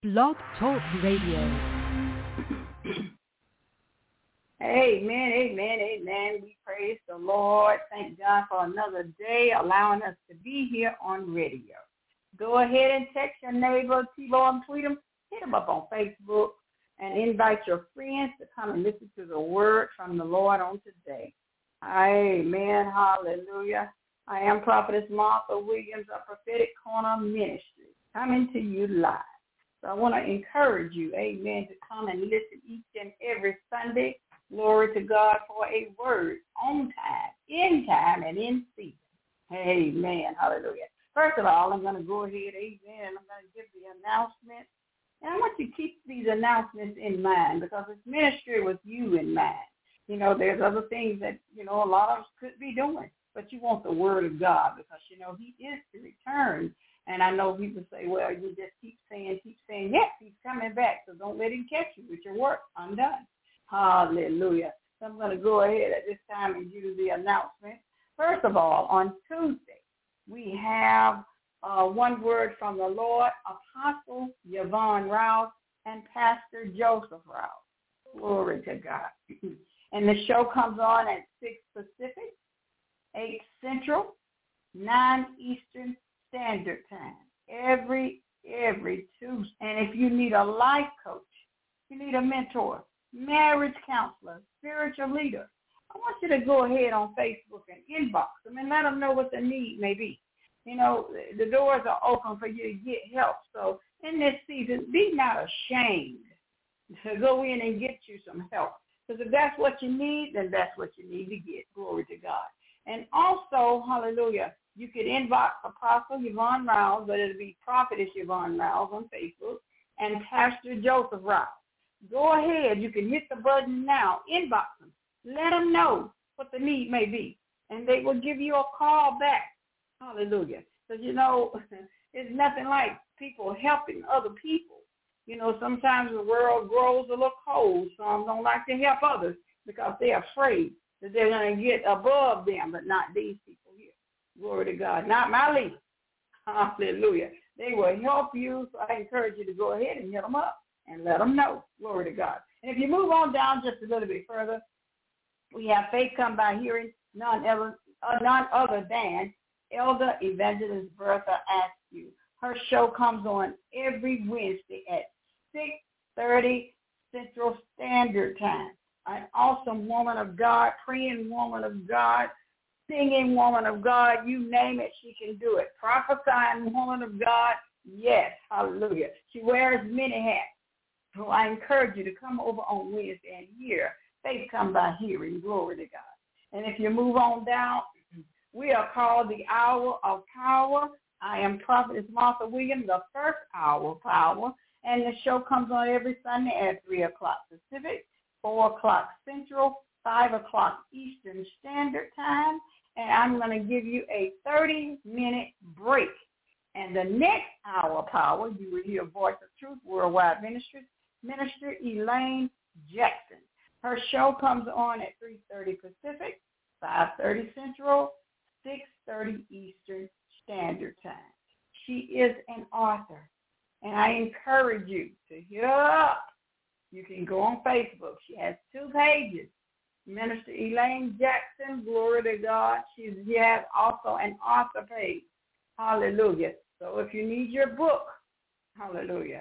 Blog Talk Radio. Amen, amen, amen. We praise the Lord. Thank God for another day, allowing us to be here on radio. Go ahead and text your neighbor, T-Law, and tweet them. Hit them up on Facebook and invite your friends to come and listen to the word from the Lord on today. Amen, hallelujah. I am Prophetess Martha Williams of Prophetic Corner Ministry, coming to you live. So I want to encourage you, amen, to come and listen each and every Sunday. Glory to God for a word on time, in time, and in season. Amen. Hallelujah. First of all, I'm going to go ahead, amen, I'm going to give the announcement. And I want you to keep these announcements in mind because it's ministry with you in mind. You know, there's other things that, you know, a lot of us could be doing, but you want the word of God because, you know, he is to return. And I know people say, well, you just keep saying, yes, he's coming back, so don't let him catch you with your work undone. Hallelujah. So I'm going to go ahead at this time and give you the announcement. First of all, on Tuesday, we have one word from the Lord, Apostle Yvonne Rouse and Pastor Joseph Rouse. Glory to God. And the show comes on at 6 Pacific, 8 Central, 9 Eastern Standard Time, every Tuesday. And if you need a life coach, you need a mentor, marriage counselor, spiritual leader, I want you to go ahead on Facebook and inbox them and let them know what the need may be. You know, the doors are open for you to get help. So in this season, be not ashamed to go in and get you some help. Because if that's what you need, then that's what you need to get. Glory to God. And also, hallelujah, you could inbox Apostle Yvonne Rouse, but it'll be Prophetess Yvonne Rouse on Facebook, and Pastor Joseph Rouse. Go ahead. You can hit the button now. Inbox them. Let them know what the need may be, and they will give you a call back. Hallelujah. Because, you know, it's nothing like people helping other people. You know, sometimes the world grows a little cold. Some don't like to help others because they're afraid that they're going to get above them, but not these people here. Glory to God. Not my leader. Hallelujah. They will help you, so I encourage you to go ahead and hit them up and let them know. Glory to God. And if you move on down just a little bit further, we have Faith Come by Hearing, none other than Elder Evangelist Bertha Askew. Her show comes on every Wednesday at 6:30 Central Standard Time. An awesome woman of God, praying woman of God, singing woman of God, you name it, she can do it. Prophesying woman of God, yes, hallelujah. She wears many hats. So I encourage you to come over on Wednesday and hear Faith Come by Hearing. Glory to God. And if you move on down, we are called the Hour of Power. I am Prophetess Martha Williams, the first hour of power. And the show comes on every Sunday at 3 o'clock Pacific, 4 o'clock Central, 5 o'clock Eastern Standard Time. And I'm going to give you a 30-minute break. And the next hour of power, you will hear Voice of Truth Worldwide Ministries, Minister Elaine Jackson. Her show comes on at 3:30 Pacific, 5:30 Central, 6:30 Eastern Standard Time. She is an author, and I encourage you to hit her up. You can go on Facebook. She has 2 pages. Minister Elaine Jackson, glory to God. She has also an author page. Hallelujah. So if you need your book, hallelujah,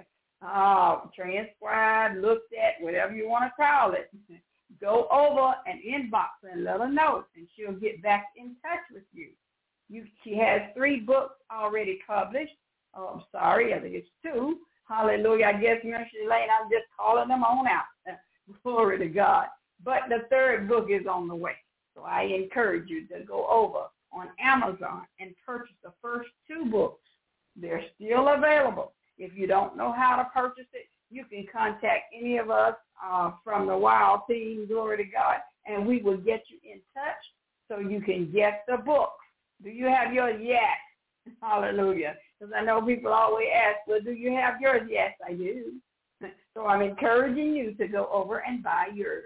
transcribed, looked at, whatever you want to call it, go over and inbox her and let her know, and she'll get back in touch with you. She has 3 books already published. Oh, I'm sorry, I think it's 2. Hallelujah. I guess, Minister Elaine, I'm just calling them on out. Glory to God. But the 3rd book is on the way. So I encourage you to go over on Amazon and purchase the first 2 books. They're still available. If you don't know how to purchase it, you can contact any of us from the Wild Team, glory to God, and we will get you in touch so you can get the books. Do you have yours? Yes. Hallelujah. Because I know people always ask, well, do you have yours? Yes, I do. So I'm encouraging you to go over and buy yours.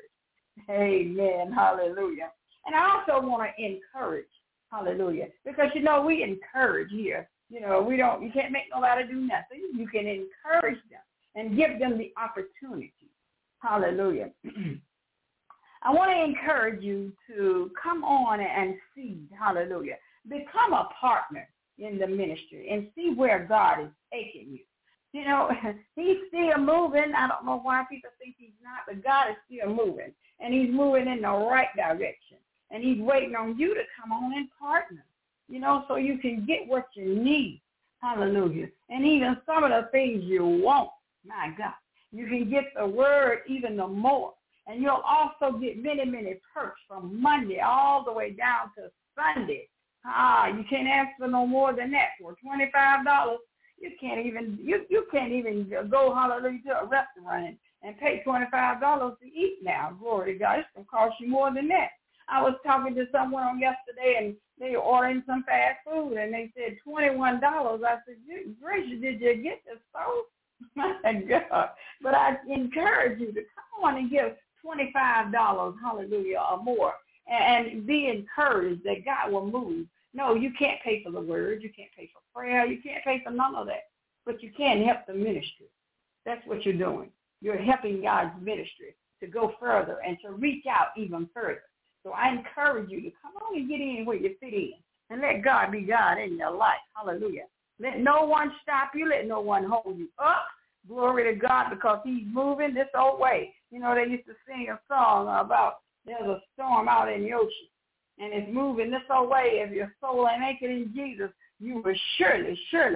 Amen. Hallelujah. And I also want to encourage, hallelujah, because, you know, we encourage here. You know, you can't make nobody do nothing. You can encourage them. and give them the opportunity. Hallelujah. I want to encourage you to come on and seed. Hallelujah. Become a partner in the ministry and see where God is taking you. You know, he's still moving. I don't know why people think he's not, but God is still moving. And he's moving in the right direction. And he's waiting on you to come on and partner, you know, so you can get what you need. Hallelujah. And even some of the things you want, my God, you can get the word even the more. And you'll also get many, many perks from Monday all the way down to Sunday. You can't ask for no more than that. For $25, you can't even go, hallelujah, to a restaurant and pay $25 to eat now. Glory to God. It's going to cost you more than that. I was talking to someone on yesterday, and they were ordering some fast food, and they said $21. I said, gracious, did you get the sauce? My God. But I encourage you to come on and give $25, hallelujah, or more, and be encouraged that God will move. No, you can't pay for the word. You can't pay for prayer. You can't pay for none of that. But you can help the ministry. That's what you're doing. You're helping God's ministry to go further and to reach out even further. So I encourage you to come on and get in where you fit in and let God be God in your life. Hallelujah. Let no one stop you. Let no one hold you up. Glory to God, because he's moving this old way. You know, they used to sing a song about there's a storm out in the ocean, and it's moving this old way. If your soul ain't anchored in Jesus, you will surely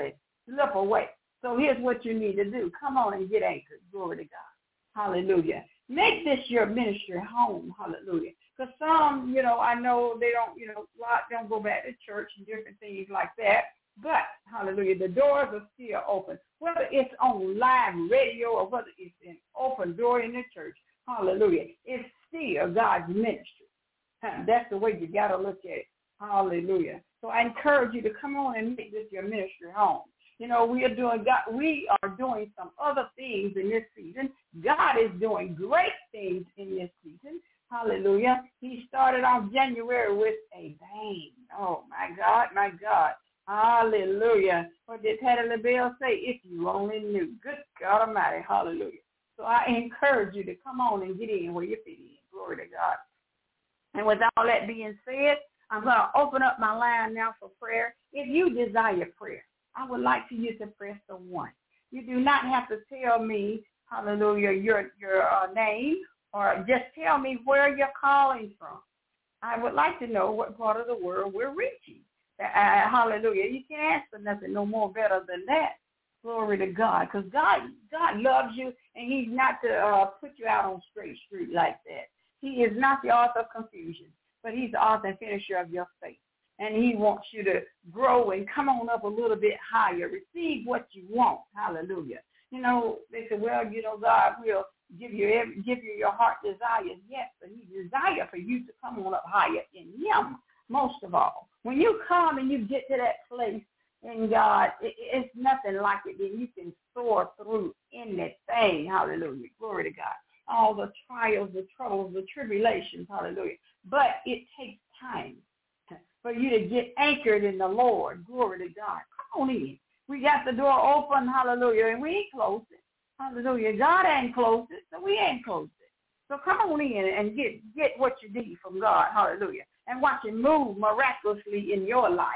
slip away. So here's what you need to do. Come on and get anchored. Glory to God. Hallelujah. Make this your ministry home. Hallelujah. Because some, you know, I know they don't, you know, a lot don't go back to church and different things like that. But, hallelujah, the doors are still open. Whether it's on live radio or whether it's an open door in the church, hallelujah, it's still God's ministry. That's the way you got to look at it. Hallelujah. So I encourage you to come on and make this your ministry home. You know, we are doing some other things in this season. God is doing great things in this season. Hallelujah. He started off January with a bang. Oh, my God, my God. Hallelujah. What did Patty LaBelle say? If you only knew. Good God Almighty. Hallelujah. So I encourage you to come on and get in where you fit in. Glory to God. And with all that being said, I'm going to open up my line now for prayer. If you desire prayer, I would like for you to press the 1. You do not have to tell me, hallelujah, your name, or just tell me where you're calling from. I would like to know what part of the world we're reaching. Hallelujah. You can't ask for nothing no more better than that. Glory to God. Because God loves you, and he's not to put you out on straight street like that. He is not the author of confusion, but he's the author and finisher of your faith. And he wants you to grow and come on up a little bit higher. Receive what you want. Hallelujah. You know, they say, well, you know, God will give you your heart desires. Yes, but he desires for you to come on up higher in him, most of all. When you come and you get to that place in God, it's nothing like it. Then you can soar through anything. Hallelujah. Glory to God. All the trials, the troubles, the tribulations. Hallelujah. But it takes time for you to get anchored in the Lord. Glory to God. Come on in. We got the door open. Hallelujah. And we ain't closed it. Hallelujah. God ain't closed it, so we ain't closed it. So come on in and get what you need from God. Hallelujah. And watch it move miraculously in your life.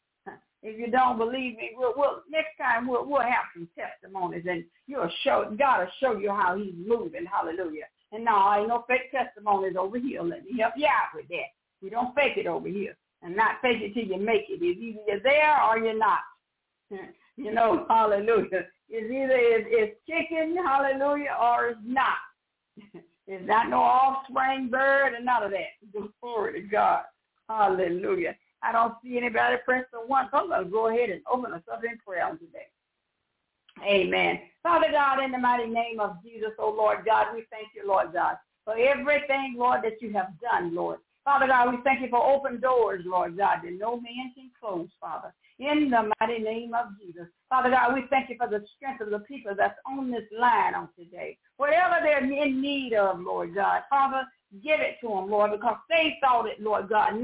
If you don't believe me, we'll next time we'll have some testimonies, and God will show you how he's moving. Hallelujah. And no, ain't no fake testimonies over here. Let me help you out with that. We don't fake it over here, and not fake it till you make it. It's either you're there or you're not. You know, hallelujah. It's either it's chicken, hallelujah, or it's not. It's not no offspring bird and none of that. Glory to God. Hallelujah. I don't see anybody press the 1, so I'm going to go ahead and open us up in prayer on today. Amen. Father God, in the mighty name of Jesus, oh Lord God, we thank you, Lord God, for everything, Lord, that you have done, Lord. Father God, we thank you for open doors, Lord God, that no man can close, Father, in the mighty name of Jesus. Father God, we thank you for the strength of the people that's on this line on today. Whatever they're in need of, Lord God, Father, give it to them, Lord, because they thought it, Lord God, not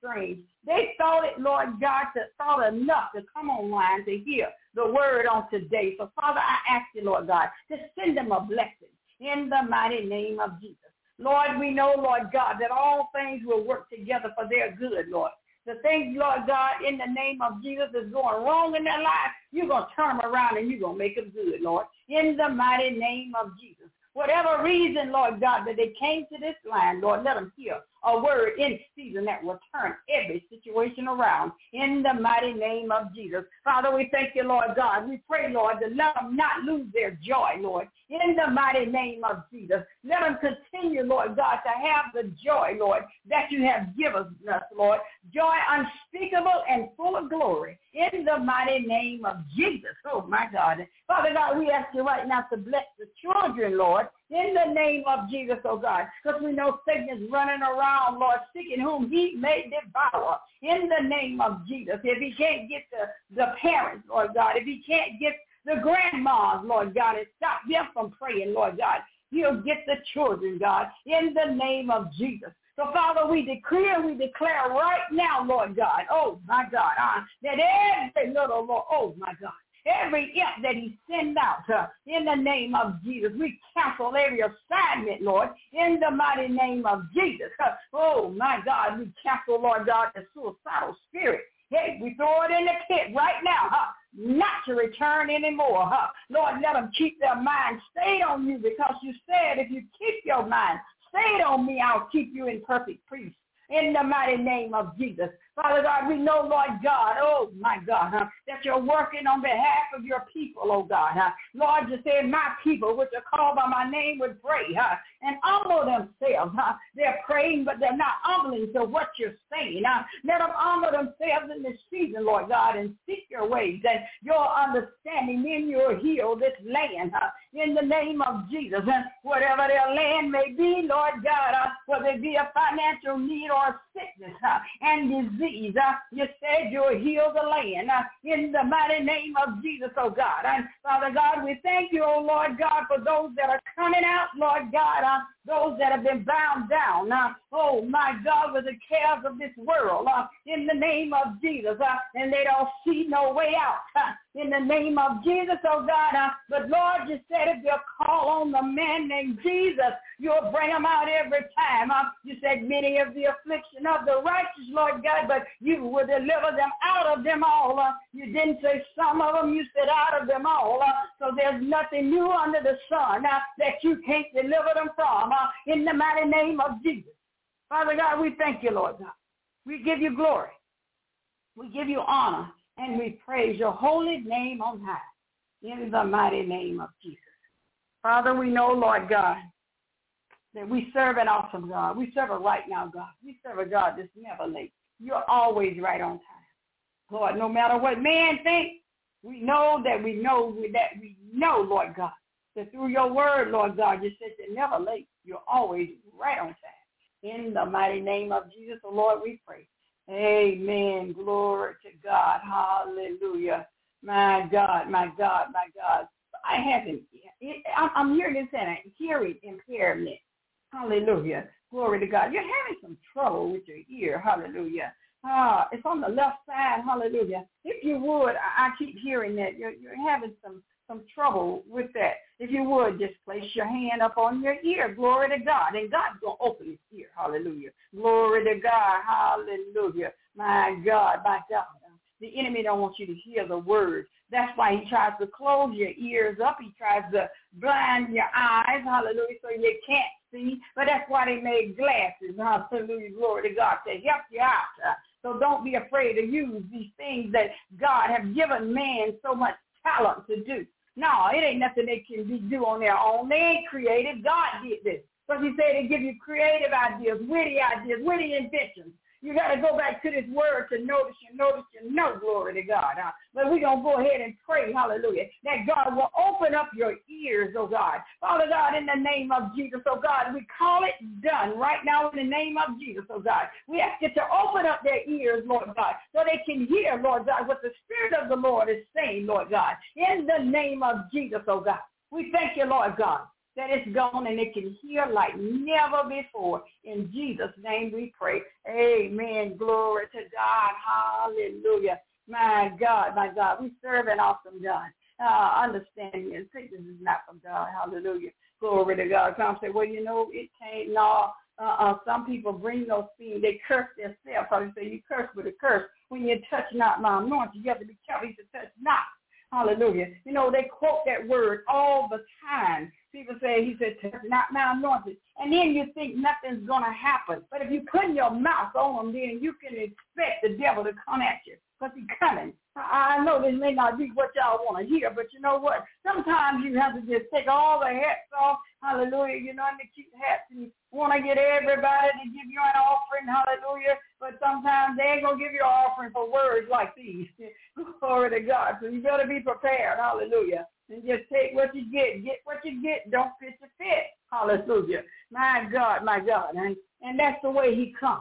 strange. They thought it, Lord God, thought enough to come online to hear the word on today. So, Father, I ask you, Lord God, to send them a blessing in the mighty name of Jesus. Lord, we know, Lord God, that all things will work together for their good, Lord. The things, Lord God, in the name of Jesus is going wrong in their life, you're going to turn them around and you're going to make them good, Lord, in the mighty name of Jesus. Whatever reason, Lord God, that they came to this land, Lord, let them hear a word in season that will turn every situation around in the mighty name of Jesus. Father, we thank you, Lord God. We pray, Lord, to let them not lose their joy, Lord, in the mighty name of Jesus. Let them continue, Lord God, to have the joy, Lord, that you have given us, Lord, joy unspeakable and full of glory in the mighty name of Jesus. Oh, my God. Father God, we ask you right now to bless the children, Lord, in the name of Jesus, oh God, because we know Satan is running around, Lord, seeking whom he may devour in the name of Jesus. If he can't get the parents, Lord God, if he can't get the grandmas, Lord God, and stop them from praying, Lord God, he'll get the children, God, in the name of Jesus. So, Father, we decree and we declare right now, Lord God, oh, my God, that every little, Lord, oh, my God, every imp that he sent out in the name of Jesus, we cancel every assignment, Lord, in the mighty name of Jesus. Oh, my God, we cancel, Lord God, the suicidal spirit. Hey, we throw it in the pit right now, not to return anymore. Lord, let them keep their mind stayed on you because you said if you keep your mind stayed on me, I'll keep you in perfect peace. In the mighty name of Jesus. Father God, we know, Lord God, oh, my God, that you're working on behalf of your people, oh, God. Lord, you said my people, which are called by my name, would pray and humble themselves. They're praying, but they're not humbling to what you're saying. Let them humble themselves in this season, Lord God, and seek your ways and your understanding. Then you'll heal this land in the name of Jesus. And whatever their land may be, Lord God, whether it be a financial need or a sickness and disease, you said you'll heal the land in the mighty name of Jesus, oh God. And Father God, we thank you, oh Lord God, for those that are coming out, Lord God, those that have been bound down, oh my God, with the cares of this world, in the name of Jesus, and they don't see no way out, in the name of Jesus, oh God. But Lord, you said if they'll call on the man named Jesus, you'll bring them out every time. You said many of the affliction of the righteous, Lord God, but you will deliver them out of them all. You didn't say some of them, you said out of them all. So there's nothing new under the sun that you can't deliver them from in the mighty name of Jesus. Father God, we thank you, Lord God. We give you glory. We give you honor, and we praise your holy name on high in the mighty name of Jesus. Father, we know, Lord God, that we serve an awesome God. We serve a right now God. We serve a God that's never late. You're always right on time. Lord, no matter what man thinks, we know, Lord God, that through your word, Lord God, you said you're never late. You're always right on time. In the mighty name of Jesus, the Lord, we pray. Amen. Glory to God. Hallelujah. My God, my God, my God. I'm hearing this and a hearing impairment. Hallelujah. Glory to God. You're having some trouble with your ear. Hallelujah. It's on the left side. Hallelujah. If you would, I keep hearing that. You're having some trouble with that. If you would, just place your hand up on your ear. Glory to God. And God's going to open his ear. Hallelujah. Glory to God. Hallelujah. My God, my God. The enemy don't want you to hear the word. That's why he tries to close your ears up. He tries to blind your eyes, hallelujah, so you can't see. But that's why they made glasses, hallelujah, glory to God, to help you out. So don't be afraid to use these things that God have given man so much talent to do. No, it ain't nothing they can do on their own. They ain't creative. God did this. But he said they give you creative ideas, witty inventions. You got to go back to this word to notice, glory to God. But we're going to go ahead and pray, hallelujah, that God will open up your ears, oh God. Father God, in the name of Jesus, oh God, we call it done right now in the name of Jesus, oh God. We ask you to open up their ears, Lord God, so they can hear, Lord God, what the Spirit of the Lord is saying, Lord God, in the name of Jesus, oh God. We thank you, Lord God. that it's gone and it can hear like never before. In Jesus' name we pray. Amen. Glory to God. Hallelujah. My God, we serve an awesome God. Understanding and sickness is not from God. Hallelujah. Glory to God. Some say, well, it can't. No. Some people bring those things. They curse themselves. So they say, you curse with a curse. When you touch not my anointing, you have to be careful. He said, touch not. Hallelujah. They quote that word all the time. People say, he said, touch not my anointing. And then you think nothing's going to happen. But if you put your mouth on them, then you can expect the devil to come at you. Because he's coming. I know this may not be what y'all want to hear, but you know what? Sometimes you have to just take all the hats off. Hallelujah. And the cute hats and want to get everybody to give you an offering. Hallelujah. But sometimes they ain't going to give you an offering for words like these. Glory to God. So you better be prepared. Hallelujah. And just take what you get. Get what you get. Don't fit your fit. Hallelujah. My God. And that's the way he comes.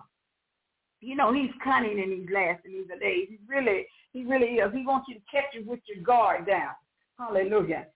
He's cunning in these last and these days. He really is. He wants you to catch you with your guard down. Hallelujah.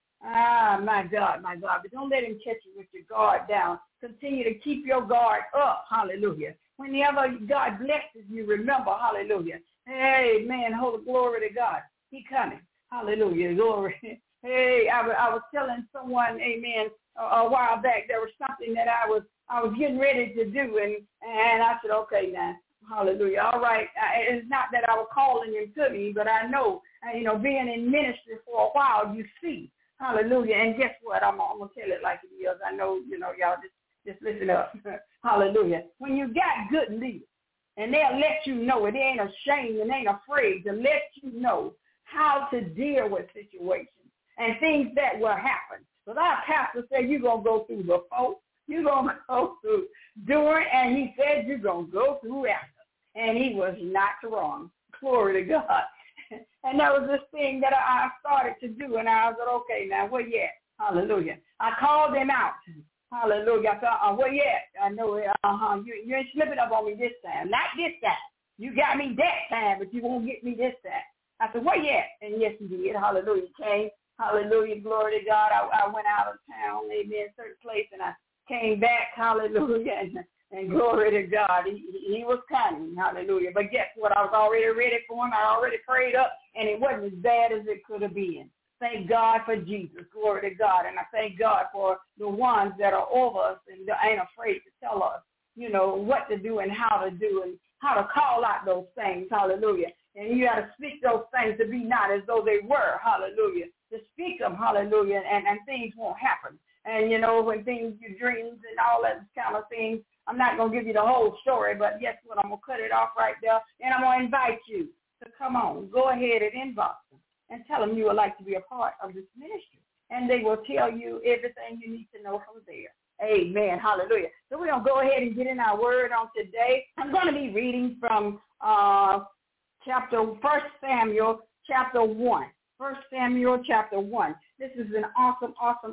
My God. But don't let him catch you with your guard down. Continue to keep your guard up. Hallelujah. Whenever God blesses you, remember, hallelujah. Amen. Holy glory to God. He coming. Hallelujah. Glory. Hey, I was telling someone, amen, a while back, there was something that I was getting ready to do, and I said, okay, now. Hallelujah. All right. It's not that I was calling him to me, but I know, being in ministry for a while, you see. Hallelujah. And guess what? I'm going to tell it like it is. I know, y'all just listen up. Hallelujah. When you got good leaders, and they'll let you know it, they ain't ashamed and ain't afraid to let you know how to deal with situations and things that will happen. So our pastor said you're going to go through before, you're going to go through during, and he said you're going to go through after. And he was not wrong. Glory to God. And that was this thing that I started to do, and I was like, okay, now, where you at? Hallelujah. I called them out. Hallelujah. I thought, where you at? I know, you ain't slipping up on me this time. Not this time. You got me that time, but you won't get me this time. I said, where you at? And yes, he did. Hallelujah. He came. Hallelujah. Glory to God. I went out of town, maybe in a certain place, and I came back. Hallelujah. And glory to God. He was cunning. Hallelujah. But guess what? I was already ready for him. I already prayed up, and it wasn't as bad as it could have been. Thank God for Jesus. Glory to God. And I thank God for the ones that are over us and ain't afraid to tell us, what to do and how to do and how to call out those things. Hallelujah. And you got to speak those things to be not as though they were. Hallelujah. To speak them. Hallelujah. And things won't happen. And, when things, your dreams and all that kind of things, I'm not going to give you the whole story, but guess what? I'm going to cut it off right there, and I'm going to invite you to come on. Go ahead and inbox them and tell them you would like to be a part of this ministry, and they will tell you everything you need to know from there. Amen. Hallelujah. So we're going to go ahead and get in our word on today. I'm going to be reading from 1 Samuel chapter 1. 1 Samuel chapter 1. This is an awesome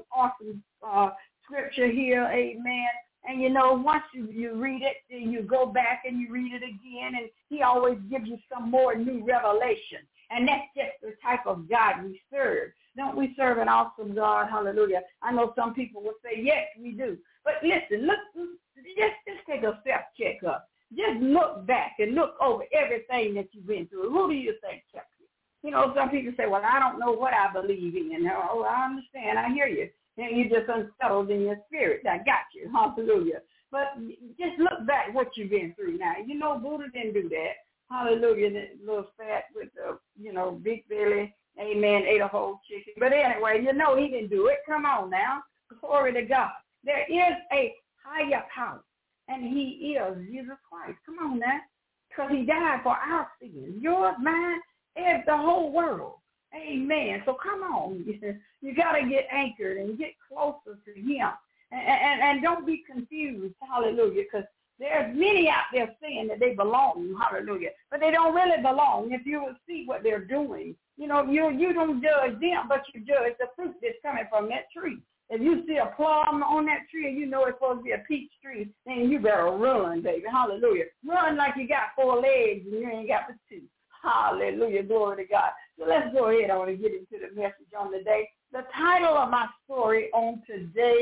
scripture here. Amen. And, once you read it, then you go back and you read it again, and he always gives you some more new revelation. And that's just the type of God we serve. Don't we serve an awesome God? Hallelujah. I know some people will say, yes, we do. But listen, just take a self-check up. Just look back and look over everything that you've been through. Who do you think kept you? Some people say, well, I don't know what I believe in. Oh, I understand. I hear you. And you're just unsettled in your spirit. I got you. Hallelujah. But just look back what you've been through now. Buddha didn't do that. Hallelujah. That little fat with the, big belly. Amen. Ate a whole chicken. But anyway, he didn't do it. Come on now. Glory to God. There is a higher power, and he is Jesus Christ. Come on now. Because he died for our sins. Yours, mine, and the whole world. Amen. So come on. You got to get anchored and get closer to him. And don't be confused. Hallelujah. Because there's many out there saying that they belong. Hallelujah. But they don't really belong. If you will see what they're doing, you don't judge them, but you judge the fruit that's coming from that tree. If you see a plum on that tree and it's supposed to be a peach tree, then you better run, baby. Hallelujah. Run like you got 4 legs and you ain't got but 2. Hallelujah. Glory to God. So let's go ahead. I want to get into the message on the day. The title of my story on today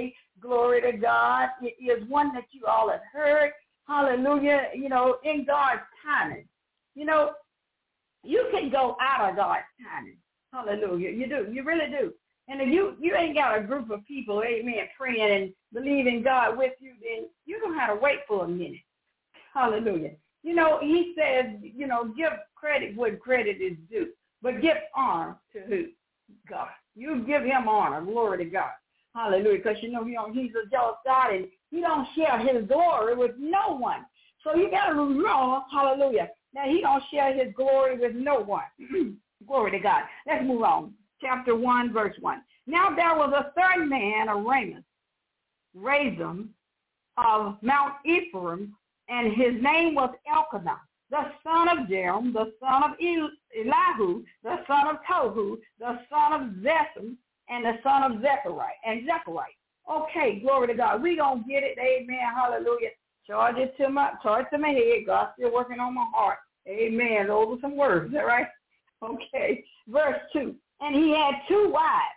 glory to God, it is one that you all have heard. Hallelujah. In God's timing. You can go out of God's timing. Hallelujah. You do. You really do. And if you ain't got a group of people, amen, praying and believing God with you, then you're going to have to wait for a minute. Hallelujah. He says, give credit where credit is due, but give honor to who? God. You give him honor. Glory to God. Hallelujah. Because, he's a jealous God, and he don't share his glory with no one. So you got to remember, hallelujah, now he don't share his glory with no one. Glory to God. Let's move on. Chapter 1, verse 1. Now there was a third man, a Razum of Mount Ephraim, and his name was Elkanah, the son of Jerem, the son of Elihu, the son of Tohu, the son of Zetham, and the son of Zechariah. Okay, glory to God. We gonna get it. Amen. Hallelujah. Charge it to my head. God's still working on my heart. Amen. Those are some words, all right? Okay. Verse 2. And he had 2 wives.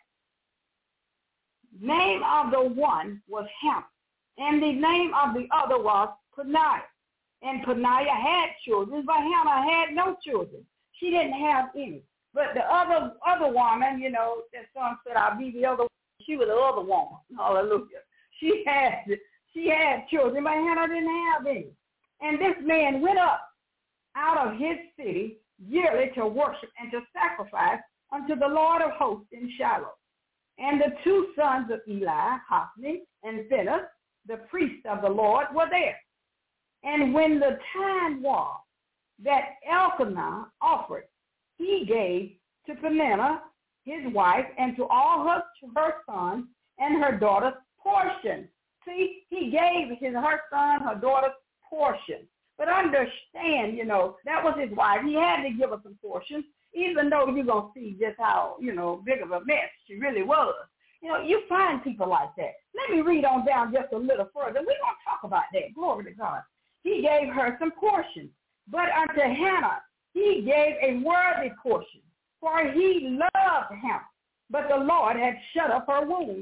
Name of the one was Hannah, and the name of the other was Peninnah. And Peninnah had children, but Hannah had no children. She didn't have any. But the other woman, that son said, I'll be the other one. She was the other woman. Hallelujah. She had children, but Hannah didn't have any. And this man went up out of his city yearly to worship and to sacrifice unto the Lord of hosts in Shiloh. And the 2 sons of Eli, Hophni and Phinehas, the priests of the Lord, were there. And when the time was that Elkanah offered, he gave to Peninnah, his wife, and to all her sons and her daughters portion. See, he gave her son, her daughter's portion. But understand, that was his wife. He had to give her some portions, even though you're going to see just how, big of a mess she really was. You find people like that. Let me read on down just a little further. We're going to talk about that. Glory to God. He gave her some portions. But unto Hannah, he gave a worthy portion, for he loved Hannah. But the Lord had shut up her womb.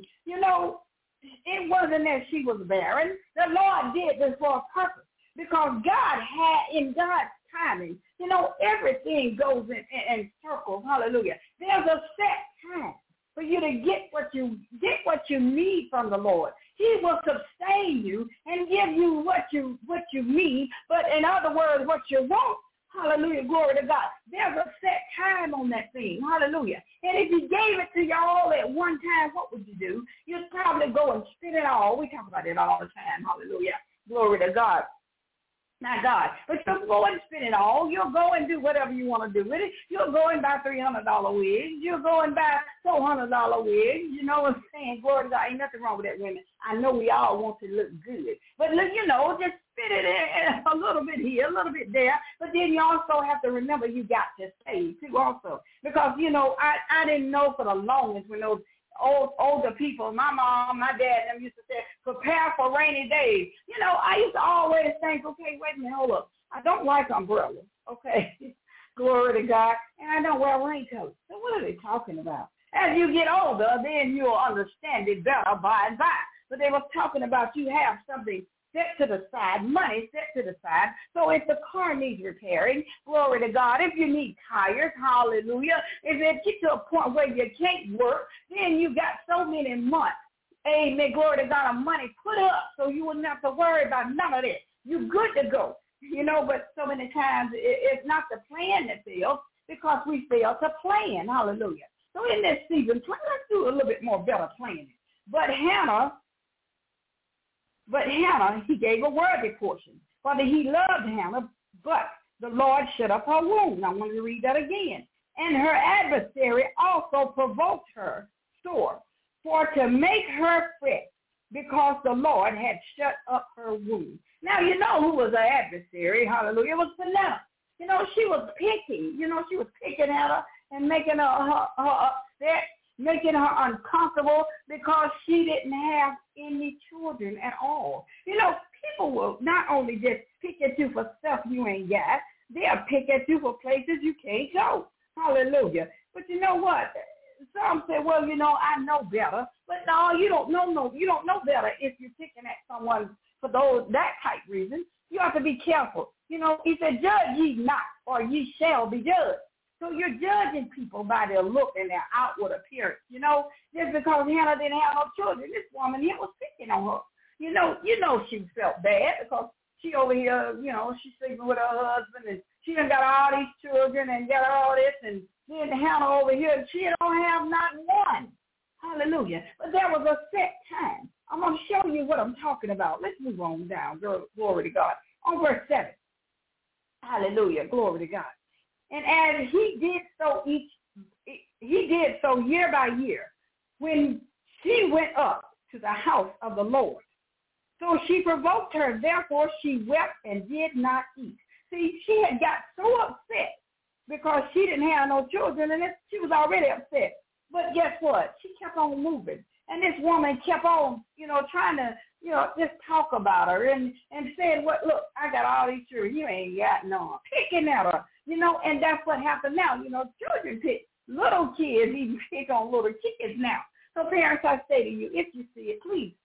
It wasn't that she was barren. The Lord did this for a purpose, because God had, in God's timing, everything goes in circles. Hallelujah. There's a set time for you to get what you need from the Lord. He will sustain you and give you what you need, but in other words, what you want. Hallelujah. Glory to God. There's a set time on that thing. Hallelujah. And if he gave it to you all at one time, what would you do? You'd probably go and spend it all. We talk about it all the time. Hallelujah. Glory to God. Not God. But you'll go and spend it all. You'll go and do whatever you want to do with it. You'll go and buy $300 wigs. You'll go and buy $400 wigs. You know what I'm saying? Glory to God. Ain't nothing wrong with that, women. I know we all want to look good. But, look, just spend it in a little bit here, a little bit there. But then you also have to remember you got to save, too, also. Because, I didn't know for the longest when those older people, my mom, my dad, them used to say, prepare for rainy days. I used to always think, okay, wait a minute, hold up. I don't like umbrellas, okay? Glory to God. And I don't wear raincoats. So what are they talking about? As you get older, then you'll understand it better by and by. But they were talking about you have something set to the side, money set to the side. So if the car needs repairing, glory to God. If you need tires, hallelujah. If it gets to a point where you can't work, then you got so many months, amen, glory to God, of money put up so you wouldn't have to worry about none of this. You're good to go. But so many times it's not the plan that fails, because we fail to plan, hallelujah. So in this season, let's do a little bit more better planning. But Hannah, he gave a worthy portion, for he loved Hannah, but the Lord shut up her womb. Now I want to read that again. And her adversary also provoked her sore, for to make her fret, because the Lord had shut up her womb. Now you know who was her adversary, hallelujah. It was Peninnah. She was picky. She was picking at her and making her upset, making her uncomfortable, because she didn't have any children at all. People will not only just pick at you for stuff you ain't got, they'll pick at you for places you can't go. Hallelujah. But you know what? some say, well, I know better. But no, you don't know better if you're picking at someone for that type reason. You have to be careful. He said, judge ye not, or ye shall be judged. So you're judging people by their look and their outward appearance. Just because Hannah didn't have no children, this woman here was picking on her. She felt bad because she over here, she's sleeping with her husband, and she done got all these children and got all this, and then Hannah over here, she don't have not one. Hallelujah. But there was a set time. I'm going to show you what I'm talking about. Let's move on down. Glory to God. On verse 7. Hallelujah. Glory to God. And as he did so year by year, when she went up to the house of the Lord. So she provoked her, therefore she wept and did not eat. See, she had got so upset because she didn't have no children, and she was already upset. But guess what? She kept on moving. And this woman kept on, trying to, just talk about her and said, look, I got all these children. You ain't got none. Picking at her, and that's what happened now. Children pick, little kids even pick on little kids now. So parents, I say to you, if you see it, please,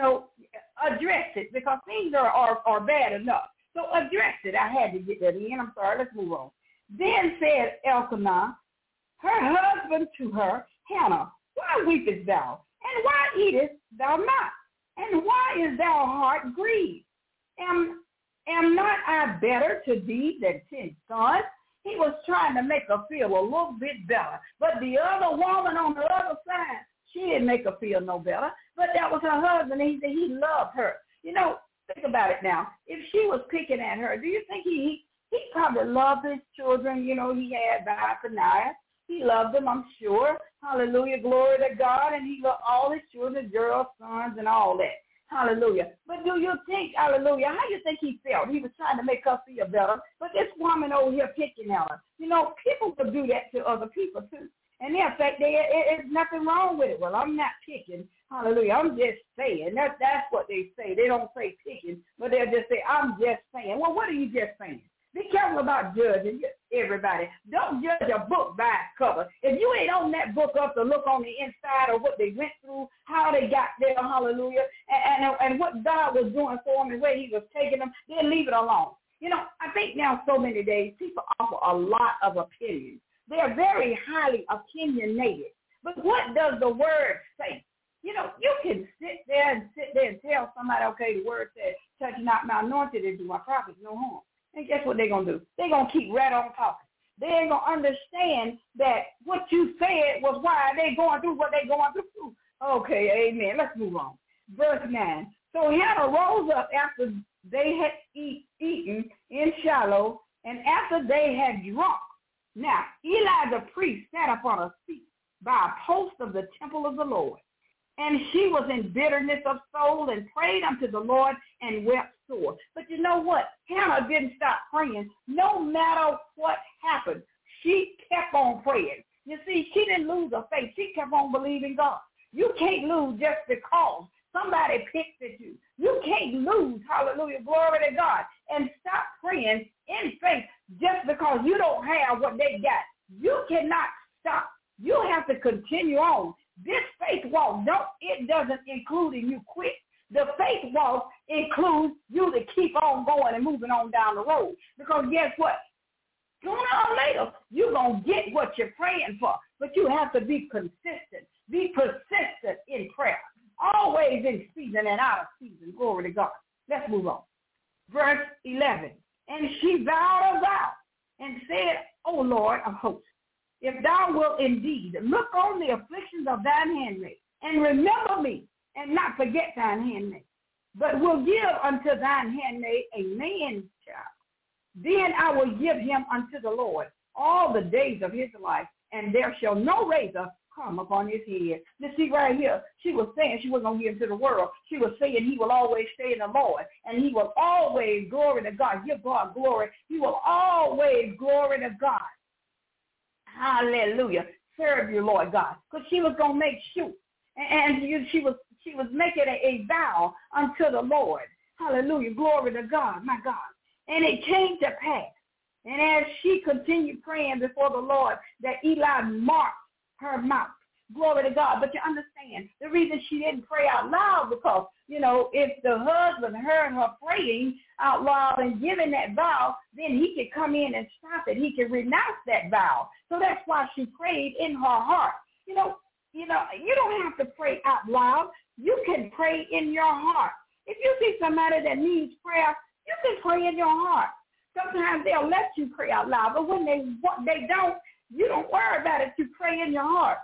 address it, because things are bad enough. So address it. I had to get that in. I'm sorry. Let's move on. Then said Elkanah, her husband, to her, Hannah, why weepest thou? And why eatest thou not? And why is thy heart grieved? Am not I better to thee than 10 sons? He was trying to make her feel a little bit better. But the other woman on the other side, she didn't make her feel no better. But that was her husband, and he said he loved her. Think about it now. If she was picking at her, do you think he probably loved his children? He had Bathaniah. He loved them, I'm sure. Hallelujah, glory to God. And he loved all his children, girls, sons, and all that. Hallelujah. But do you think, hallelujah, how do you think he felt? He was trying to make her feel better. But this woman over here picking at her. People could do that to other people too. And in fact, there's nothing wrong with it. Well, I'm not picking. Hallelujah. I'm just saying. That's what they say. They don't say picking, but they'll just say, I'm just saying. Well, what are you just saying? Be careful about judging everybody. Don't judge a book by its cover. If you ain't on that book up to look on the inside of what they went through, how they got there, hallelujah, and what God was doing for them and where he was taking them, then leave it alone. I think now so many days people offer a lot of opinions. They are very highly opinionated. But what does the word say? You can sit there and tell somebody, okay, the word says, touch not my anointed and do my prophets no harm. And guess what they're going to do? They're going to keep right on talking. They ain't going to understand that what you said was why they going through what they going through. Okay, amen. Let's move on. Verse 9. So Hannah rose up after they had eaten in Shiloh, and after they had drunk. Now, Eli the priest sat upon a seat by a post of the temple of the Lord. And she was in bitterness of soul and prayed unto the Lord and wept sore. But you know what? Hannah didn't stop praying. No matter what happened, she kept on praying. You see, she didn't lose her faith. She kept on believing God. You can't lose just because somebody picked at you. You can't lose, hallelujah, glory to God, and stop praying in faith just because you don't have what they got. You cannot stop. You have to continue on. This faith walk, it doesn't include you quit. The faith walk includes you to keep on going and moving on down the road. Because guess what? Sooner or later, you're going to get what you're praying for. But you have to be consistent. Be persistent in prayer. Always in season and out of season. Glory to God. Let's move on. Verse 11. And she vowed a vow and said, O Lord of hosts, if thou wilt indeed look on the afflictions of thine handmaid, and remember me, and not forget thine handmaid, but will give unto thine handmaid a man-child, then I will give him unto the Lord all the days of his life, and there shall no razor come upon his head. You see right here, she was saying she wasn't going to give him to the world. She was saying he will always stay in the Lord, and he will always, glory to God, give God glory. He will always, glory to God. Hallelujah. Serve you, Lord God. Because she was going to make sure. And she was making a vow unto the Lord. Hallelujah. Glory to God, my God. And it came to pass. And as she continued praying before the Lord, that Eli marked her mouth Glory to God. But you understand, the reason she didn't pray out loud because, if the husband heard her praying out loud and giving that vow, then he could come in and stop it. He could renounce that vow. So that's why she prayed in her heart. You don't have to pray out loud. You can pray in your heart. If you see somebody that needs prayer, you can pray in your heart. Sometimes they'll let you pray out loud, but when they don't, you don't worry about it. You pray in your heart.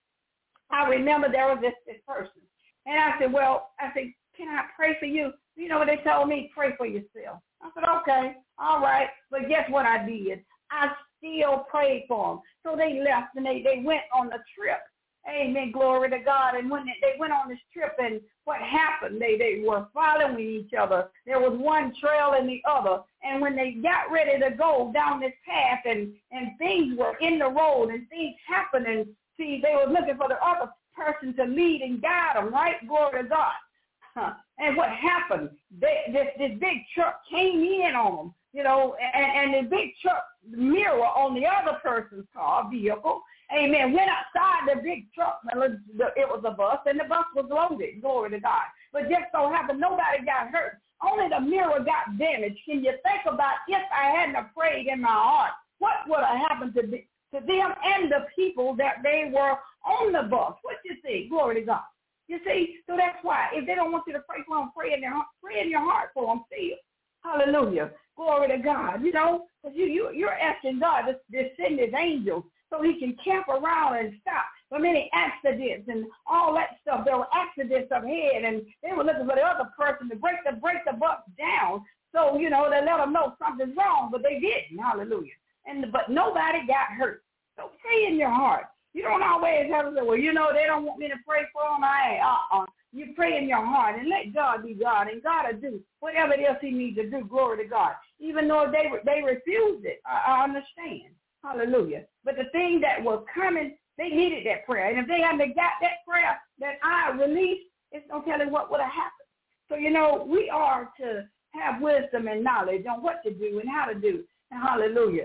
I remember there was this person, and I said, can I pray for you? You know what they told me? Pray for yourself. I said, okay, all right. But guess what I did? I still prayed for them. So they left, and they went on a trip. Amen, glory to God. And when they went on this trip, and what happened, they were following each other. There was one trail and the other. And when they got ready to go down this path, and things were in the road, and things happened, and see, they were looking for the other person to lead and guide them, right? Glory to God. And what happened? This big truck came in on them, and the big truck mirror on the other person's vehicle, amen, went outside the big truck. It was a bus, and the bus was loaded, glory to God. But just so happened, nobody got hurt. Only the mirror got damaged. Can you think about if I hadn't prayed in my heart, what would have happened to them and the people that they were on the bus? What you see? Glory to God. You see, so that's why if they don't want you to pray for them, pray in your heart for them still. Hallelujah. Glory to God. Because you're asking God to send his angels so he can camp around and stop from any accidents and all that stuff. There were accidents ahead, and they were looking for the other person to break the bus down. So, to let them know something's wrong, but they didn't. Hallelujah. But nobody got hurt. So pray in your heart. You don't always have to say, they don't want me to pray for them. You pray in your heart and let God be God, and God will do whatever else he needs to do. Glory to God. Even though they refused it, I understand. Hallelujah. But the thing that was coming, they needed that prayer. And if they hadn't got that prayer that I released, it's no telling what would have happened. So, we are to have wisdom and knowledge on what to do and how to do. And hallelujah.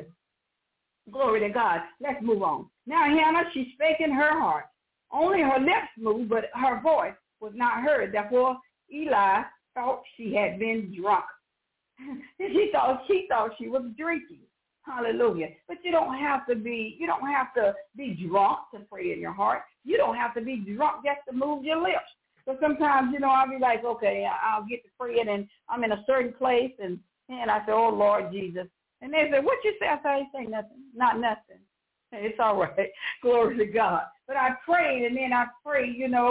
Glory to God. Let's move on. Now, Hannah, she spake in her heart. Only her lips moved, but her voice was not heard. Therefore, Eli thought she had been drunk. she thought she was drinking. Hallelujah. But you don't have to be drunk to pray in your heart. You don't have to be drunk just to move your lips. So sometimes, I'll be like, okay, I'll get to praying, and I'm in a certain place, and I say, oh, Lord Jesus. And they say, what you say? I say, I ain't say nothing. Not nothing. It's all right. Glory to God. But I prayed, and then I prayed,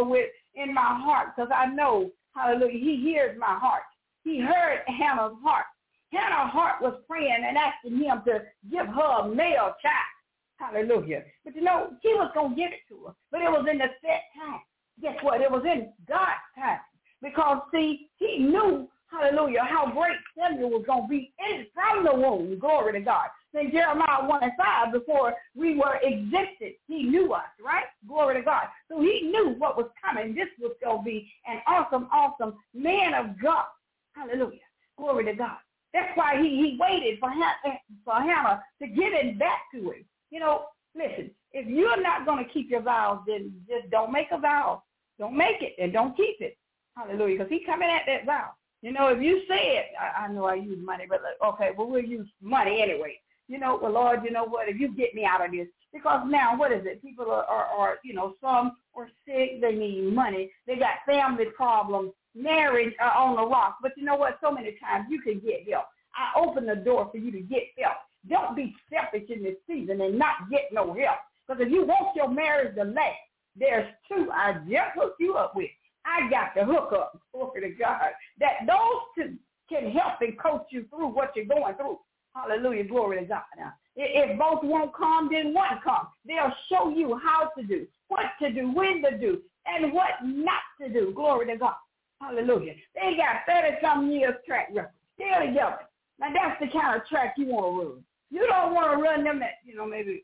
in my heart, because I know, hallelujah, he hears my heart. He heard Hannah's heart. Hannah's heart was praying and asking him to give her a male child. Hallelujah. But he was going to give it to her. But it was in the set time. Guess what? It was in God's time. Because, see, he knew, hallelujah, how great Samuel was going to be from the womb. Glory to God. In Jeremiah 1:5, before we were existed, he knew us, right? Glory to God. So he knew what was coming. This was going to be an awesome, awesome man of God. Hallelujah. Glory to God. That's why he waited for Hannah to give it back to him. Listen, if you're not going to keep your vows, then just don't make a vow. Don't make it and don't keep it. Hallelujah. Because he's coming at that vow. If you say it, I know I use money, but okay, well, we'll use money anyway. Well, Lord, you know what, if you get me out of this, because now, what is it? People are some are sick, they need money, they got family problems, marriage on the rock, but you know what, so many times you can get help. I open the door for you to get help. Don't be selfish in this season and not get no help, because if you want your marriage to last, there's two I just hooked you up with. I got the hook up, glory to God, that those two can help and coach you through what you're going through. Hallelujah, glory to God. Now, if both won't come, then one come. They'll show you how to do, what to do, when to do, and what not to do. Glory to God. Hallelujah. They got 30-some years track record. Still together. Now, that's the kind of track you want to run. You don't want to run them at, maybe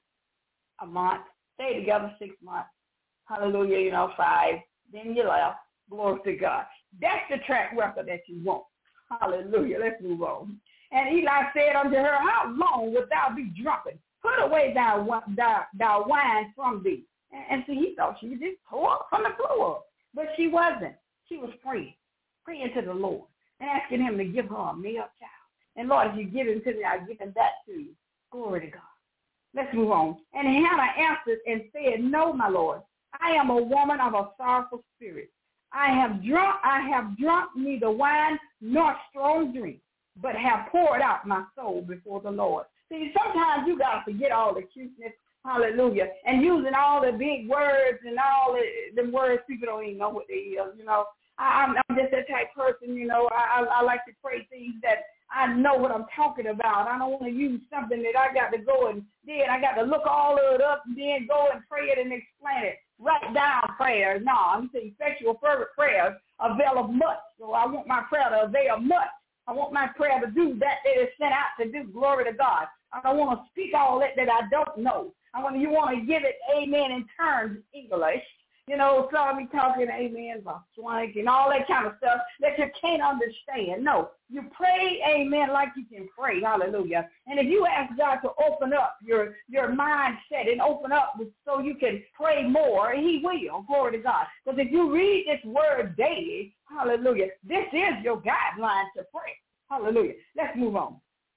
a month. Stay together 6 months. Hallelujah, 5. Then you left. Glory to God. That's the track record that you want. Hallelujah. Let's move on. And Eli said unto her, how long wilt thou be drunken? Put away thy wine from thee. And so he thought she was just tore up from the floor up. But she wasn't. She was praying to the Lord and asking him to give her a male child. And Lord, if you give him to me, I'll give him that to you. Glory to God. Let's move on. And Hannah answered and said, no, my Lord, I am a woman of a sorrowful spirit. I have drunk neither wine nor strong drink, but have poured out my soul before the Lord. See, sometimes you got to forget all the cuteness, hallelujah, and using all the big words and all the words people don't even know what they is, you know. I'm just that type of person, you know. I like to pray things that I know what I'm talking about. I don't want to use something that I got to go and then I got to look all of it up and then go and pray it and explain it. Write down prayers. No, he said effectual fervent prayers avail of much. So I want my prayer to avail much. I want my prayer to do that it is sent out to do. Glory to God. I don't want to speak all that I don't know. You want to give it amen in terms of English. You know, some be talking amen about swank and all that kind of stuff that you can't understand. No, you pray amen like you can pray. Hallelujah. And if you ask God to open up your mindset and open up so you can pray more, he will. Glory to God. Because if you read this word daily, hallelujah, this is your guideline to pray. Hallelujah. Let's move on.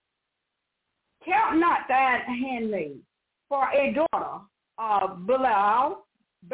Count not thine handmaid for a daughter of Baal,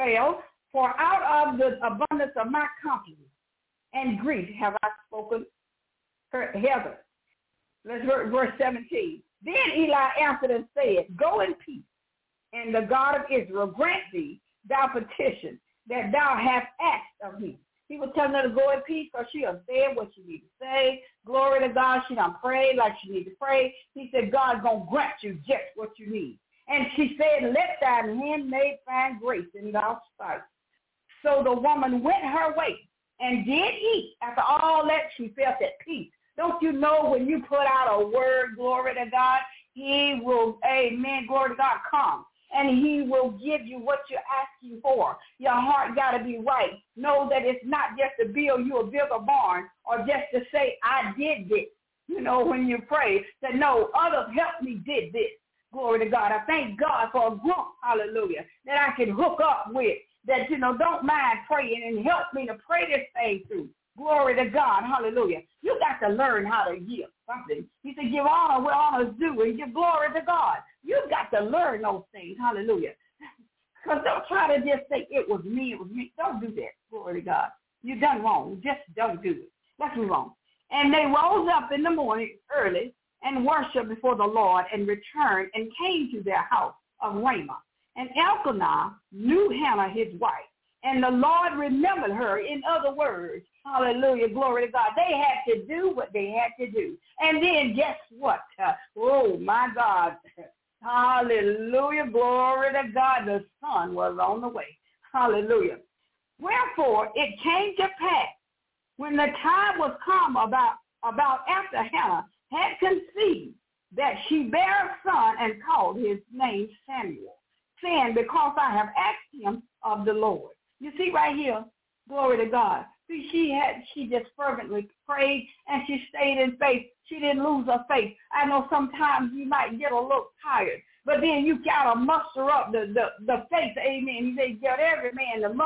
for out of the abundance of my company and grief have I spoken Heather. Let's verse 17. Then Eli answered and said, go in peace, and the God of Israel grant thee thy petition that thou hast asked of me. He was telling her to go in peace because she had said what she needed to say. Glory to God. She done prayed like she needed to pray. He said, God's going to grant you just what you need. And she said, let thine handmaid find grace in thy sight. So the woman went her way and did eat. After all that, she felt at peace. Don't you know when you put out a word, glory to God, he will, amen, glory to God, come. And he will give you what you're asking for. Your heart got to be right. Know that it's not just to build you a bigger barn or just to say, I did this. You know, when you pray, that no, others helped me did this. Glory to God. I thank God for a group, hallelujah, that I can hook up with. That, you know, don't mind praying and help me to pray this thing through. Glory to God. Hallelujah. You got to learn how to give something. He said, give honor where honor is due and give glory to God. You've got to learn those things. Hallelujah. Because don't try to just say it was me, it was me. Don't do that. Glory to God. You've done wrong. Just don't do it. Let's move on. And they rose up in the morning early and worshiped before the Lord and returned and came to their house of Ramah. And Elkanah knew Hannah, his wife, and the Lord remembered her. In other words, hallelujah, glory to God. They had to do what they had to do. And then guess what? Oh, my God. Hallelujah, glory to God. The son was on the way. Hallelujah. Wherefore it came to pass when the time was come about after Hannah had conceived that she bare a son and called his name Samuel, saying, because I have asked him of the Lord. You see right here, glory to God. See, she just fervently prayed and she stayed in faith. She didn't lose her faith. I know sometimes you might get a little tired, but then you got to muster up the faith. Amen. He said, get every man the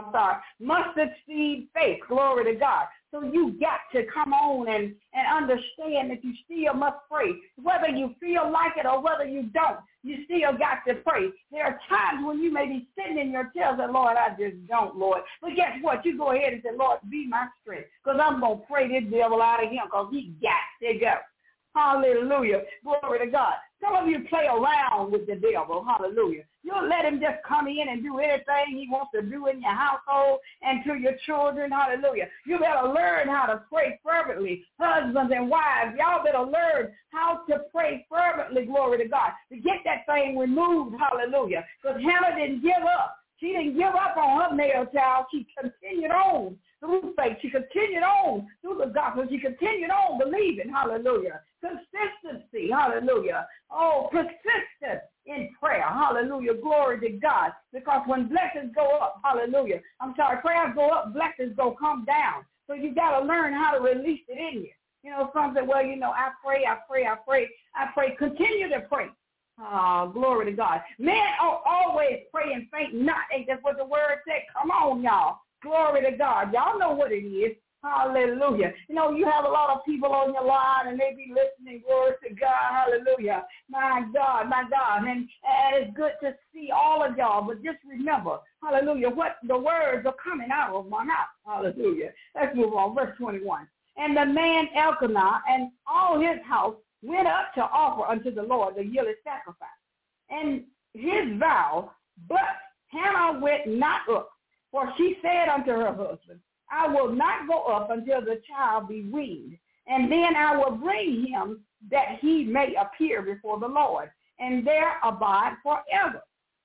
mustard seed faith. Glory to God. So you got to come on and understand that you still must pray. Whether you feel like it or whether you don't, you still got to pray. There are times when you may be sitting in your chair and say, Lord, I just don't, Lord. But guess what? You go ahead and say, Lord, be my strength, because I'm going to pray this devil out of him because he got to go. Hallelujah. Glory to God. Some of you play around with the devil. Hallelujah. You'll let him just come in and do anything he wants to do in your household and to your children. Hallelujah. You better learn how to pray fervently. Husbands and wives, y'all better learn how to pray fervently, glory to God, to get that thing removed. Hallelujah. Because Hannah didn't give up. She didn't give up on her male child. She continued on through faith. She continued on through the gospel. She continued on believing. Hallelujah. Consistency. Hallelujah. Oh, persistence in prayer. Hallelujah. Glory to God. Because when blessings go up, hallelujah. Prayers go up, blessings go come down. So you got to learn how to release it in you. You know, some say, well, you know, I pray. Continue to pray. Glory to God. Men always pray and faint not. Ain't that what the word said? Come on, y'all. Glory to God. Y'all know what it is. Hallelujah. You know, you have a lot of people on your line and they be listening. Glory to God. Hallelujah. My God, my God. And it's good to see all of y'all. But just remember, hallelujah, what the words are coming out of my mouth. Hallelujah. Let's move on. Verse 21. And the man Elkanah and all his house went up to offer unto the Lord the yearly sacrifice. And his vow, but Hannah went not up, for she said unto her husband, I will not go up until the child be weaned, and then I will bring him that he may appear before the Lord, and there abide forever.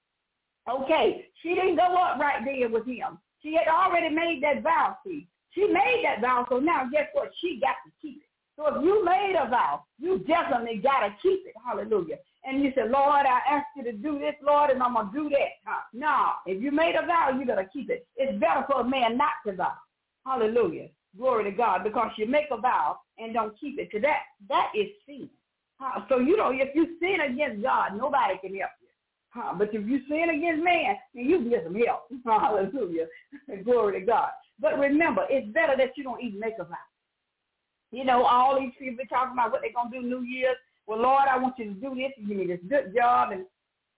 Okay, she didn't go up right there with him. She had already made that vow, see. She made that vow, so now guess what? She got to keep it. So if you made a vow, you definitely got to keep it. Hallelujah. And you said, Lord, I asked you to do this, Lord, and I'm going to do that. No, if you made a vow, you got to keep it. It's better for a man not to vow. Hallelujah. Glory to God, because you make a vow and don't keep it. So that is sin. So, you know, if you sin against God, nobody can help you. But if you sin against man, then you get some help. Hallelujah. Glory to God. But remember, it's better that you don't even make a vow. You know, all these people talking about what they're going to do New Year's. Well, Lord, I want you to do this and give me this good job and,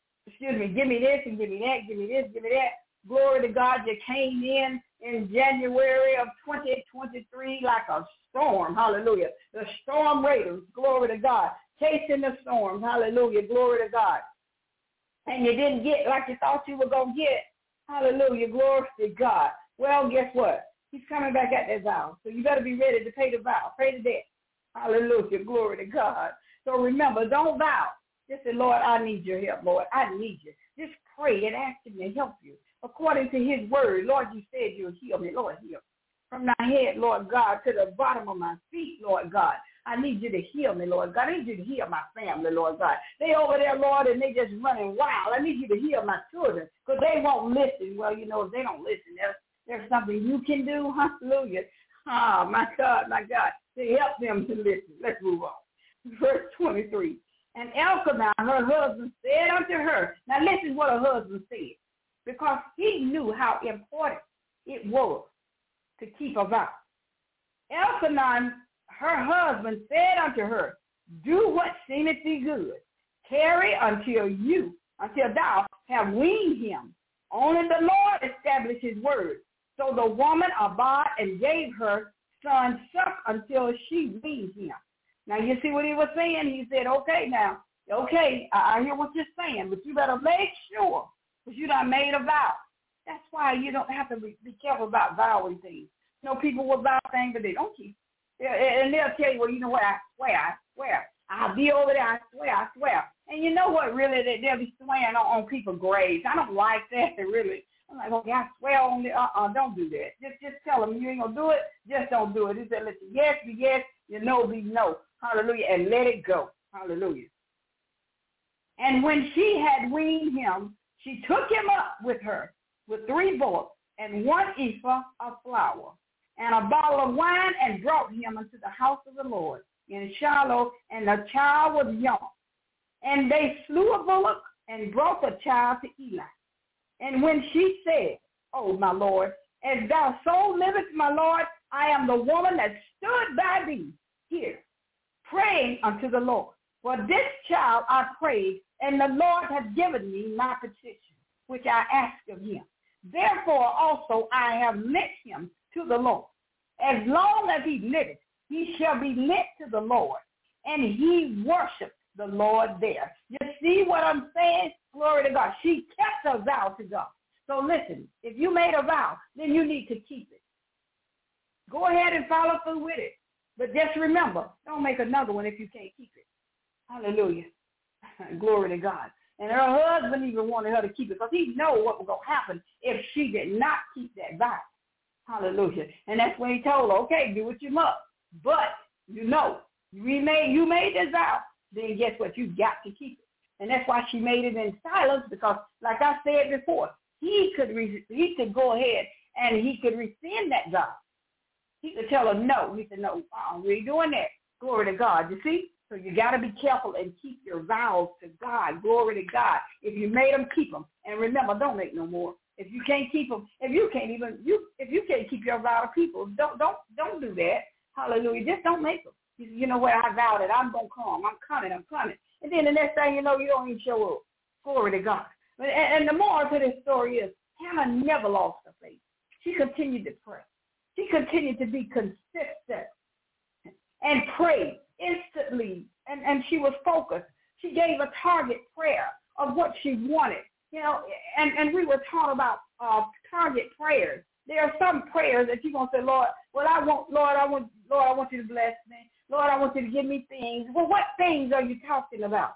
give me this and give me that, give me this, give me that. Glory to God, you came in January of 2023 like a storm. Hallelujah. The storm raiders, glory to God, chasing the storms. Hallelujah. Glory to God. And you didn't get like you thought you were going to get. Hallelujah. Glory to God. Well, guess what? He's coming back at that vow. So you better be ready to pay the vow. Pay the debt. Hallelujah. Glory to God. So remember, don't vow. Just say, Lord, I need your help, Lord. I need you. Just pray and ask him to help you. According to his word, Lord, you said you'll heal me. Lord, heal me. From my head, Lord God, to the bottom of my feet, Lord God. I need you to heal me, Lord God. I need you to heal my family, Lord God. They over there, Lord, and they just running wild. I need you to heal my children because they won't listen. Well, you know, if they don't listen, there's something you can do. Hallelujah. Oh, my God, to help them to listen. Let's move on. Verse 23. And Elkanah, her husband, said unto her, now listen what her husband said, because he knew how important it was to keep a vow. Elkanah, her husband, said unto her, do what seemeth thee good. Tarry until thou have weaned him. Only the Lord established his word. So the woman abode and gave her son suck until she weaned him. Now, you see what he was saying? He said, okay, I hear what you're saying, but you better make sure that you done made a vow. That's why you don't have to be careful about vowing things. You know, people will vow things, but they don't keep it. And they'll tell you, well, you know what, I swear. I'll be over there, I swear. And you know what, really, they'll be swearing on people's graves. I don't like that, really. I'm like, okay, I swear on it. Don't do that. Just tell them you ain't going to do it. Just don't do it. He said, let your yes be yes, your no be no. Hallelujah. And let it go. Hallelujah. And when she had weaned him, she took him up with her with 3 bullocks and 1 ephah of flour and a bottle of wine and brought him into the house of the Lord in Shiloh, and the child was young. And they slew a bullock and brought the child to Eli. And when she said, oh, my Lord, as thou so livest, my Lord, I am the woman that stood by thee here, praying unto the Lord. For this child I prayed, and the Lord hath given me my petition, which I asked of him. Therefore also I have lent him to the Lord. As long as he liveth, he shall be lent to the Lord, and he worshiped the Lord there. You see what I'm saying? Glory to God. She kept her vow to God. So listen, if you made a vow, then you need to keep it. Go ahead and follow through with it. But just remember, don't make another one if you can't keep it. Hallelujah. Glory to God. And her husband even wanted her to keep it because he knew what was going to happen if she did not keep that vow. Hallelujah. And that's when he told her, okay, do what you must. But, you made this vow. Then guess what? You got to keep it. And that's why she made it in silence, because like I said before, he could go ahead and he could rescind that vow. He could tell her no. He said, no, we ain't doing that. Glory to God. You see? So you got to be careful and keep your vows to God. Glory to God. If you made them, keep them. And remember, don't make no more. If you can't keep them, if you can't keep your vow to people, don't do that. Hallelujah. Just don't make them. You know what? I vowed that I'm going to come. I'm coming. And then the next thing you know, you don't even show up. Glory to God. And the moral to this story is Hannah never lost her faith. She continued to pray. She continued to be consistent and pray instantly. And she was focused. She gave a target prayer of what she wanted. You know, and we were taught about target prayers. There are some prayers that you're going to say, Lord, I want you to bless me. Lord, I want you to give me things. Well, what things are you talking about?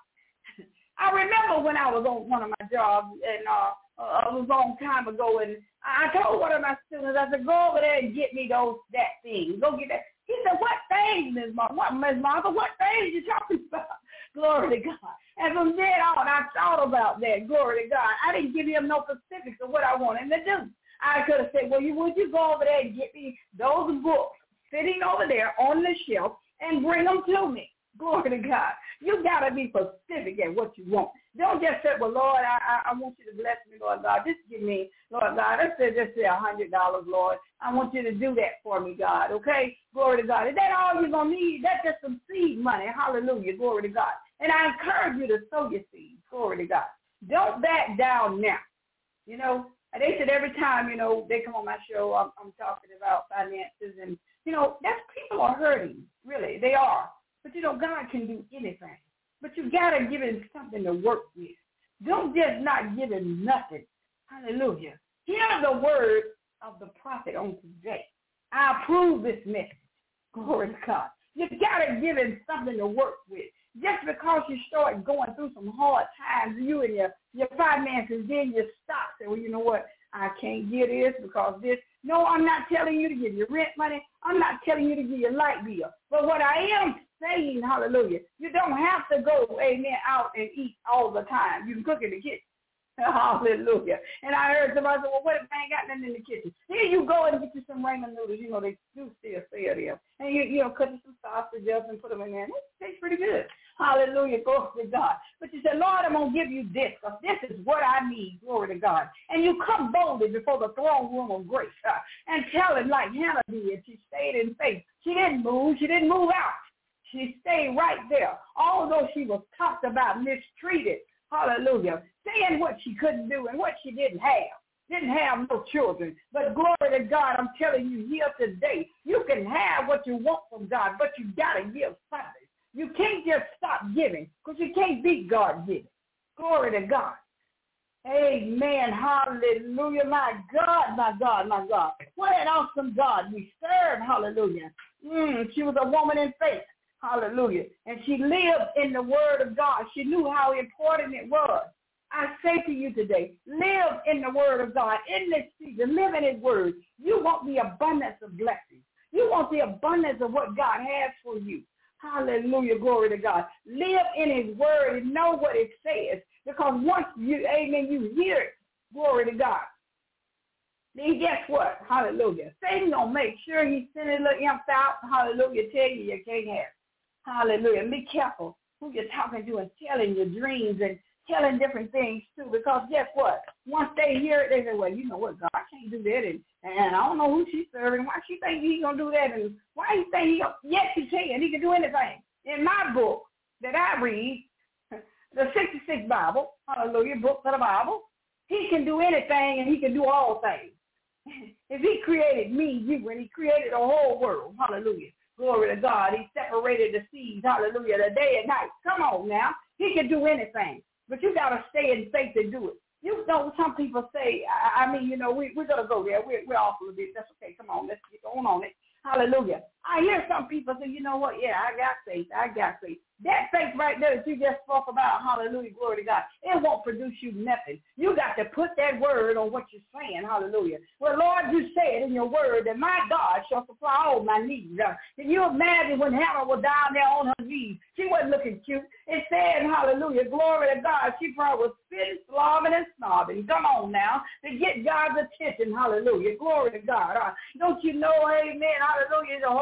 I remember when I was on one of my jobs, and it was a long time ago, and I told one of my students, I said, go over there and get me that thing. Go get that. He said, what things, Ms. Martha? What things you talking about? Glory to God. And from then on, I thought about that. Glory to God. I didn't give him no specifics of what I wanted him to do. I could have said, well, would you go over there and get me those books sitting over there on the shelf and bring them to me? Glory to God. You got to be specific at what you want. Don't just say, well, Lord, I want you to bless me, Lord God. Just give me, Lord God, let's say $100, Lord. I want you to do that for me, God, okay? Glory to God. Is that all you're going to need? That's just some seed money. Hallelujah. Glory to God. And I encourage you to sow your seeds. Glory to God. Don't back down now. You know, they said every time, you know, they come on my show, I'm talking about finances. And, you know, people are hurting. Really, they are. But, you know, God can do anything. But you got to give him something to work with. Don't just not give him nothing. Hallelujah. Hear the word of the prophet on today. I approve this message. Glory to God. You got to give him something to work with. Just because you start going through some hard times, you and your finances, then you stop. Say, well, you know what? I can't get this because this. No, I'm not telling you to give your rent money. I'm not telling you to give your light bill. But what I am saying, hallelujah, you don't have to go, amen, out and eat all the time. You can cook in the kitchen. Hallelujah. And I heard somebody say, well, what if I ain't got nothing in the kitchen? Here you go and get you some ramen noodles. You know, they do still sell them. And you know, cut you some sausage up and put them in there. And it tastes pretty good. Hallelujah. Glory to God. But you say, Lord, I'm going to give you this because this is what I need. Glory to God. And you come boldly before the throne room of grace and tell him like Hannah did. She stayed in faith. She didn't move. She didn't move out. She stayed right there. Although she was talked about, mistreated. Hallelujah. Saying what she couldn't do and what she didn't have. Didn't have no children. But glory to God, I'm telling you here today, you can have what you want from God, but you got to give something. You can't just stop giving because you can't beat God giving. Glory to God. Amen. Hallelujah. My God, my God, my God. What an awesome God we serve. Hallelujah. She was a woman in faith. Hallelujah. And she lived in the word of God. She knew how important it was. I say to you today, live in the word of God. In this season, live in his word. You want the abundance of blessings. You want the abundance of what God has for you. Hallelujah. Glory to God. Live in his word and know what it says. Because once you, amen, you hear it, glory to God. Then guess what? Hallelujah. Satan gonna make sure he send his little imps out. Hallelujah. Tell you can't have it. Hallelujah. Be careful who you're talking to and telling your dreams and telling different things too. Because guess what? Once they hear it, they say, well, you know what, God can't do that. And I don't know who she's serving. Why she think he's going to do that? And why he think yes, he can. He can do anything. In my book that I read, the 66 Bible, hallelujah, book of the Bible, he can do anything and he can do all things. If he created me, you, and he created the whole world, hallelujah. Glory to God. He separated the seas. Hallelujah. The day and night. Come on now. He can do anything. But you got to stay in faith to do it. You know, some people say, I mean, you know, we're going to go there. We're off a little bit. That's okay. Come on. Let's get on it. Hallelujah. I hear some people say, you know what? Yeah, I got faith. That faith right there that you just spoke about, hallelujah, glory to God, it won't produce you nothing. You got to put that word on what you're saying, hallelujah. Well, Lord, you said in your word that my God shall supply all my needs. Can you imagine when Hannah was down there on her knees? She wasn't looking cute. It said, hallelujah, glory to God, she probably was spitting, slobbing, and snobbing. Come on now, to get God's attention, hallelujah, glory to God. Don't you know, amen, hallelujah, the whole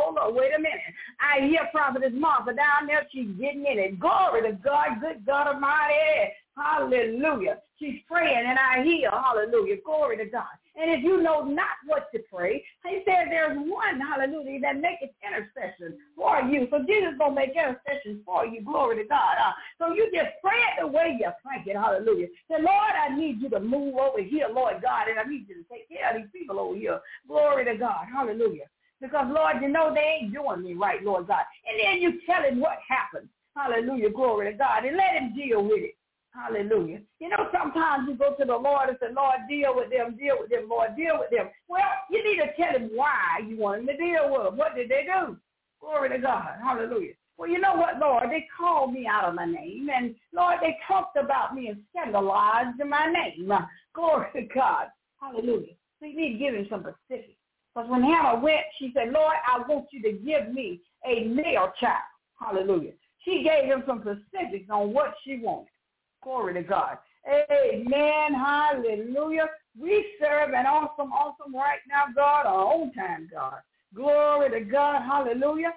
hold up, wait a minute. I hear Prophetess Martha down there. She's getting in it. Glory to God, good God Almighty. Hallelujah. She's praying and I hear, hallelujah, glory to God. And if you know not what to pray, he said there's one, hallelujah, that maketh intercession for you. So Jesus going to make intercession for you, glory to God. So you just pray it the way you're thinking, hallelujah. Say, Lord, I need you to move over here, Lord God, and I need you to take care of these people over here. Glory to God, hallelujah. Because, Lord, you know they ain't doing me right, Lord God. And then you tell him what happened, hallelujah, glory to God, and let him deal with it. Hallelujah. You know, sometimes you go to the Lord and say, Lord, deal with them, Lord, deal with them. Well, you need to tell him why you want him to deal with them. What did they do? Glory to God. Hallelujah. Well, you know what, Lord? They called me out of my name. And, Lord, they talked about me and scandalized my name. Glory to God. Hallelujah. So you need to give him some specifics. Because when Hannah went, she said, Lord, I want you to give me a male child. Hallelujah. She gave him some specifics on what she wanted. Glory to God. Amen. Hallelujah. We serve an awesome right now, God, our own time, God. Glory to God. Hallelujah.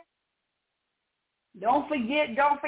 Don't forget.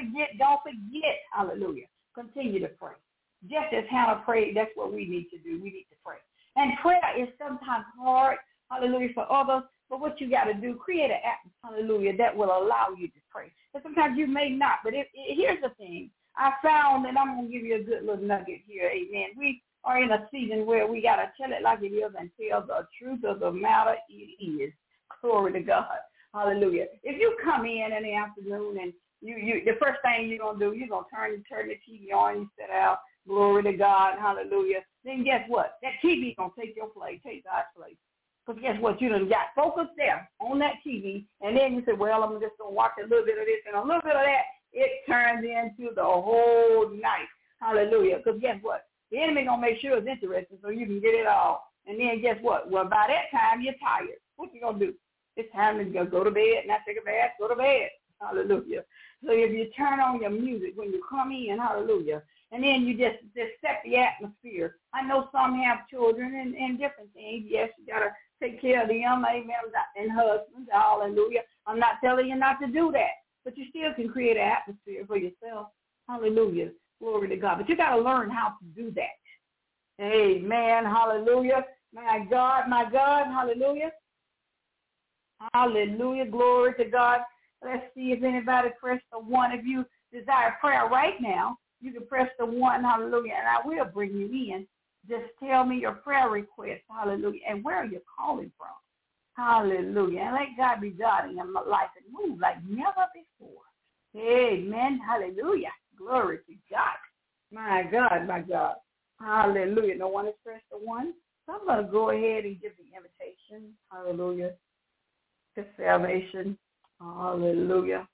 Hallelujah. Continue to pray. Just as Hannah prayed, that's what we need to do. We need to pray. And prayer is sometimes hard, hallelujah, for others. But what you got to do, create an atmosphere, hallelujah, that will allow you to pray. And sometimes you may not. But here's the thing. I found, and I'm going to give you a good little nugget here, amen. We are in a season where we got to tell it like it is and tell the truth of the matter it is. Glory to God. Hallelujah. If you come in the afternoon and you the first thing you're going to do, you're going to turn the TV on, you sit out, glory to God, hallelujah. Then guess what? That TV is going to take your place, take God's place. Because guess what? You done got focused there on that TV, and then you say, well, I'm just going to watch a little bit of this and a little bit of that. It turns into the whole night. Hallelujah. Because guess what? The enemy going to make sure it's interesting so you can get it all. And then guess what? Well, by that time, you're tired. What you going to do? It's time to go to bed, not take a bath, go to bed. Hallelujah. So if you turn on your music when you come in, hallelujah, and then you just set the atmosphere. I know some have children and different things. Yes, you got to take care of them, amen, and husbands, hallelujah. I'm not telling you not to do that. But you still can create an atmosphere for yourself. Hallelujah. Glory to God. But you got to learn how to do that. Amen. Hallelujah. My God, hallelujah. Hallelujah. Glory to God. Let's see if anybody pressed the one. If you desire prayer right now, you can press the one. Hallelujah. And I will bring you in. Just tell me your prayer request. Hallelujah. And where are you calling from? Hallelujah. And let God be God in your life and move like never before. Amen. Hallelujah. Glory to God. My God. Hallelujah. No one has pressed the one. So I'm going to go ahead and give the invitation. Hallelujah. To salvation. Hallelujah.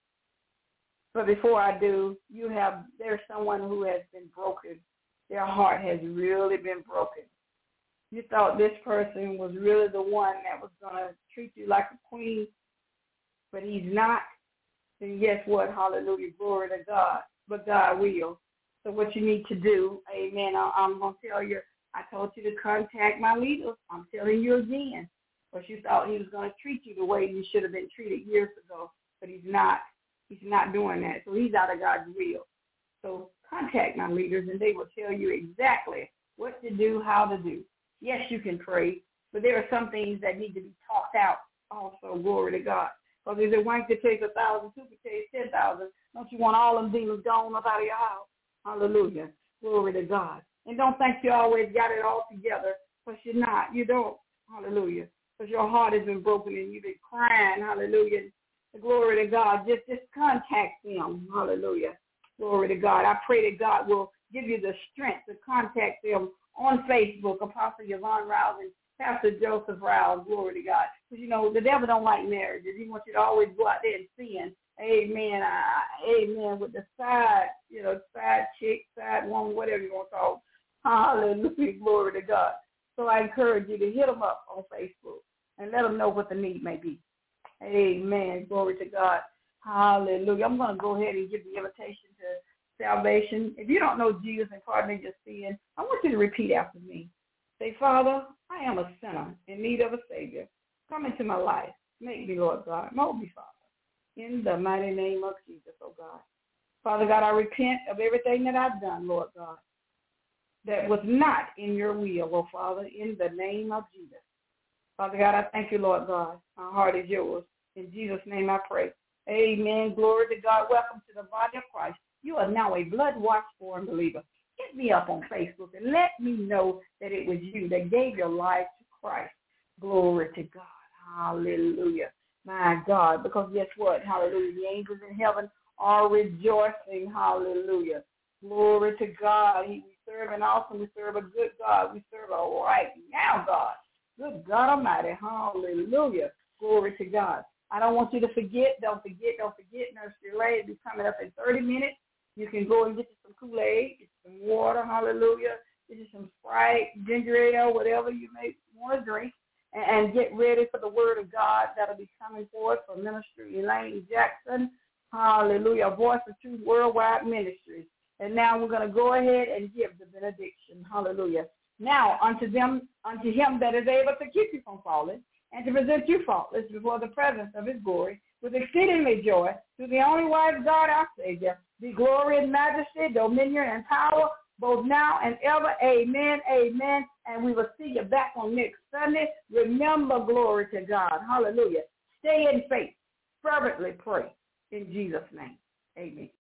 But before I do, there's someone who has been broken. Their heart has really been broken. You thought this person was really the one that was going to treat you like a queen, but he's not. Then guess what? Hallelujah. Glory to God. But God will. So what you need to do, amen, I'm going to tell you, I told you to contact my leaders. I'm telling you again. But you thought he was going to treat you the way you should have been treated years ago, but he's not. He's not doing that. So he's out of God's will. So contact my leaders, and they will tell you exactly what to do, how to do. Yes, you can pray, but there are some things that need to be talked out also, glory to God. Because if it wants to take 1,000, two could take 10,000, don't you want all them demons gone up out of your house? Hallelujah. Glory to God. And don't think you always got it all together, because you're not. You don't. Hallelujah. Because your heart has been broken and you've been crying. Hallelujah. Glory to God. Just contact them. Hallelujah. Glory to God. I pray that God will give you the strength to contact them on Facebook, Apostle Yvonne Rouse and Pastor Joseph Rouse. Glory to God. Because, the devil don't like marriages. He wants you to always go out there and sin. Amen. Amen. With the side chick, side woman, whatever you want to call them. Hallelujah. Glory to God. So I encourage you to hit them up on Facebook and let them know what the need may be. Amen. Glory to God. Hallelujah. I'm going to go ahead and give the invitation to salvation. If you don't know Jesus and pardon me your sin, I want you to repeat after me. Say, Father, I am a sinner in need of a Savior. Come into my life. Make me, Lord God. Mold me, Father. In the mighty name of Jesus, oh God. Father God, I repent of everything that I've done, Lord God, that was not in your will, oh Father, in the name of Jesus. Father God, I thank you, Lord God. My heart is yours. In Jesus' name I pray. Amen. Glory to God. Welcome to the body of Christ. You are now a blood-washed born believer. Hit me up on Facebook and let me know that it was you that gave your life to Christ. Glory to God. Hallelujah. My God, because guess what? Hallelujah. The angels in heaven are rejoicing. Hallelujah. Glory to God. We serve an awesome, we serve a good God. We serve a right now God. Good God Almighty. Hallelujah. Glory to God. I don't want you to forget. Don't forget. Nursery Lane will be coming up in 30 minutes. You can go and get you some Kool-Aid, get you some water. Hallelujah. Get you some Sprite, ginger ale, whatever you may want to drink. And get ready for the word of God that'll be coming forth from Minister Elaine Jackson. Hallelujah. Voice of Truth Worldwide Ministries. And now we're going to go ahead and give the benediction. Hallelujah. Now unto him that is able to keep you from falling and to present you faultless before the presence of his glory with exceedingly joy, to the only wise God our Savior, be glory and majesty, dominion and power, both now and ever. Amen, amen. And we will see you back on next Sunday. Remember, glory to God. Hallelujah. Stay in faith. Fervently pray. In Jesus' name. Amen.